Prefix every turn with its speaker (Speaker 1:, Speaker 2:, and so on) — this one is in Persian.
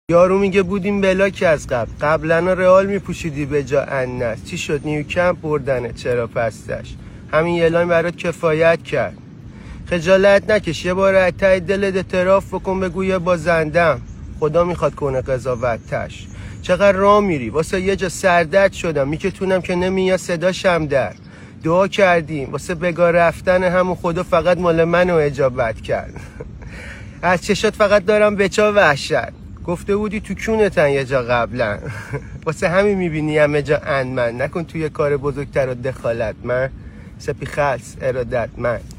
Speaker 1: یارو میگه بودیم بلاک از قبلا رئال میپوشیدی به جا انس. چی شد نیوکمپ بردنه؟ چرا پستش همین یه لاین برات کفایت کرد. خجالت نکش، یه بار از ته دلت اعتراف بکن، بگو یه بازندم، خدا میخواد کنه قضاوتش. چقدر راه میری واسه یه جا سردرد شدم، میکتونم که نمیاد صداشم در. دعا کردیم واسه بگاه رفتن همون، خدا فقط مال منو اجابت کرد. از چشات فقط دارم بچا وحشت، گفته بودی تو کونتن یه جا قبلا. واسه همین میبینی همه جا اندمن، نکن توی کار بزرگتر و دخالت. من سپی خلص ارادت من